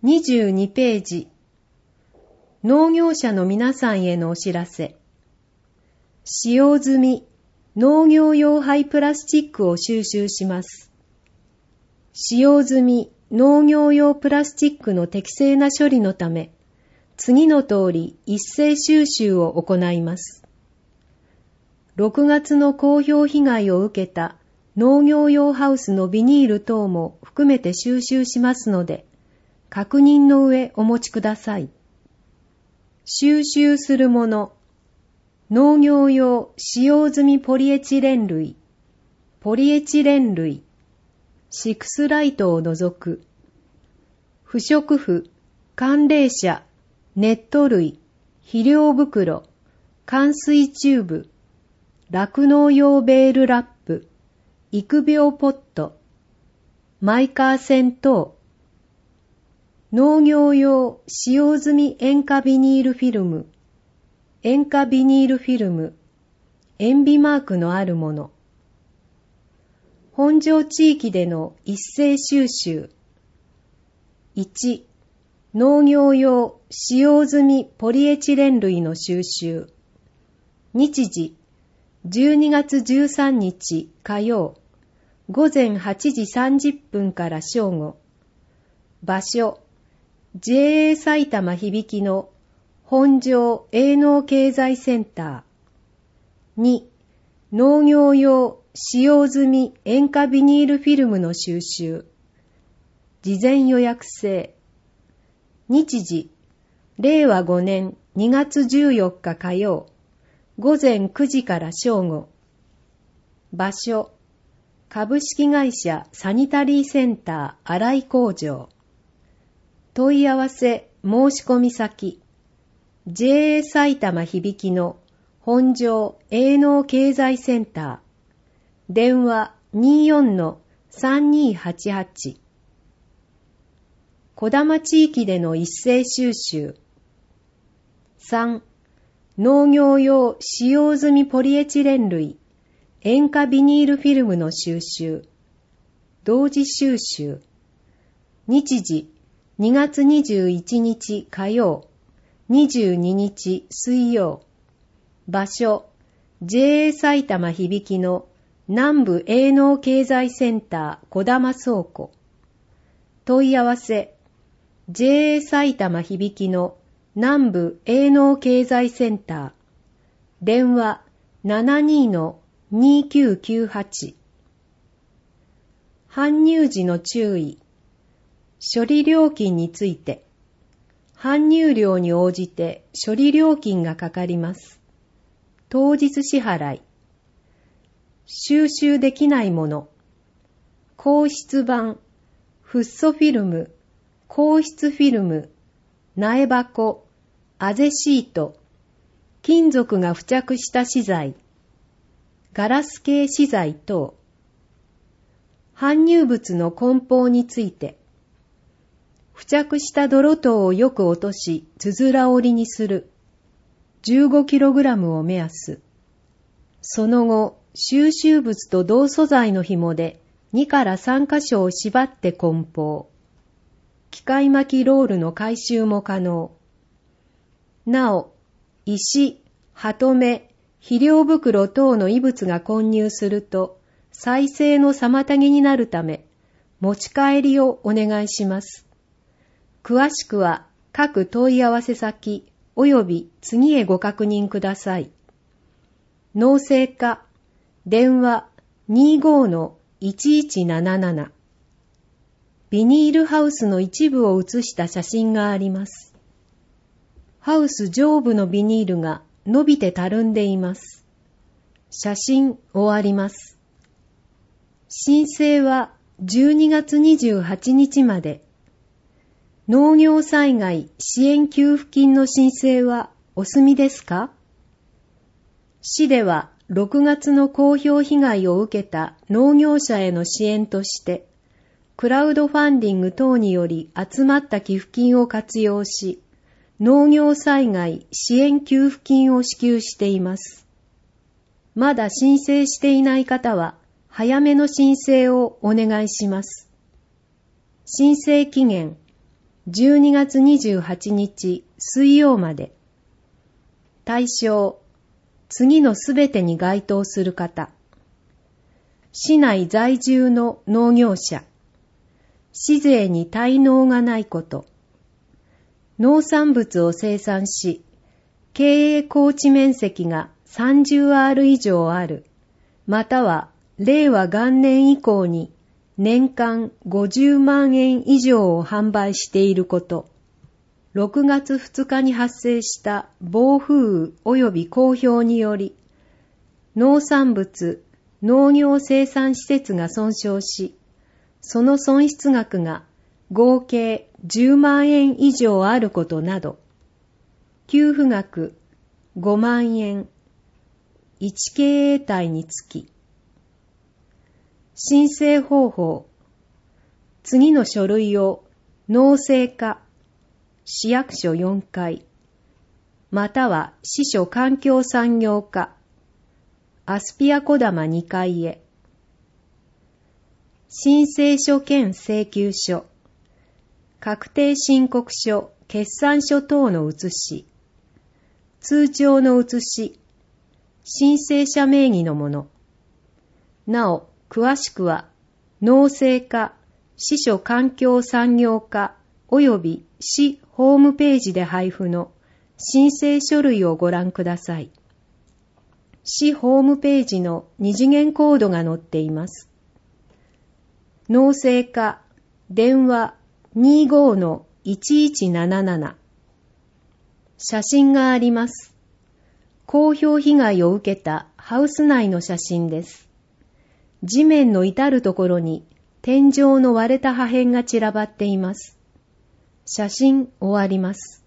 22ページ。農業者の皆さんへのお知らせ。使用済み農業用廃プラスチックを収集します。使用済み農業用プラスチックの適正な処理のため、次の通り一斉収集を行います。6月の風評被害を受けた農業用ハウスのビニール等も含めて収集しますので、確認の上お持ちください。収集するもの、農業用使用済みポリエチレン類、ポリエチレン類、シックスライトを除く、不織布、寒冷車、ネット類、肥料袋、灌水チューブ、酪農用ベールラップ、育苗ポット、マイカー線等、農業用使用済み塩化ビニールフィルム、塩化ビニールフィルム、塩ビマークのあるもの。本条地域での一斉収集。1、農業用使用済みポリエチレン類の収集。日時、12月13日火曜、午前8時30分から正午。場所、JA 埼玉響の本条営農経済センター。2、農業用使用済み塩化ビニールフィルムの収集。事前予約制。日時、令和5年2月14日火曜、午前9時から正午。場所、株式会社サニタリーセンター新井工場。問い合わせ申し込み先、JA 埼玉響の本条営農経済センター。電話 24-3288。小玉地域での一斉収集。3、農業用使用済みポリエチレン類、塩化ビニールフィルムの収集。同時収集。日時、2月21日火曜、22日水曜。場所、JA 埼玉響の南部営農経済センター小玉倉庫。問い合わせ、JA 埼玉響の南部営農経済センター。電話 72-2998。搬入時の注意。処理料金について、搬入量に応じて処理料金がかかります。当日支払い。収集できないもの。硬質板、フッ素フィルム、硬質フィルム、苗箱、あぜシート、金属が付着した資材、ガラス系資材等。搬入物の梱包について、付着した泥等をよく落とし、つづら折りにする。15kg を目安。その後、収集物と同素材の紐で2から3箇所を縛って梱包。機械巻きロールの回収も可能。なお、石、ハトメ、肥料袋等の異物が混入すると、再生の妨げになるため、持ち帰りをお願いします。詳しくは各問い合わせ先及び次へご確認ください。農政課、電話 25-1177。ビニールハウスの一部を写した写真があります。ハウス上部のビニールが伸びてたるんでいます。写真終わります。申請は12月28日まで。農業災害支援給付金の申請はお済みですか？市では6月の風評被害を受けた農業者への支援として、クラウドファンディング等により集まった寄付金を活用し、農業災害支援給付金を支給しています。まだ申請していない方は、早めの申請をお願いします。申請期限 12月28日水曜まで。対象、次のすべてに該当する方。市内在住の農業者。市税に滞納がないこと。農産物を生産し、経営耕地面積が 30R 以上ある。または、令和元年以降に年間50万円以上を販売していること。6月2日に発生した暴風雨及び降氷により、農産物、農業生産施設が損傷し、その損失額が合計10万円以上あることなど、給付額5万円、1経営体につき、申請方法、次の書類を農政課、市役所4階、または市所環境産業課、アスピア小玉2階へ。申請書兼請求書、確定申告書、決算書等の写し、通帳の写し、申請者名義のもの。なお、詳しくは、農政課、市所環境産業課及び市ホームページで配布の申請書類をご覧ください。市ホームページの二次元コードが載っています。農政課、電話 25-1177。写真があります。降氷被害を受けたハウス内の写真です。地面の至るところに天井の割れた破片が散らばっています。写真終わります。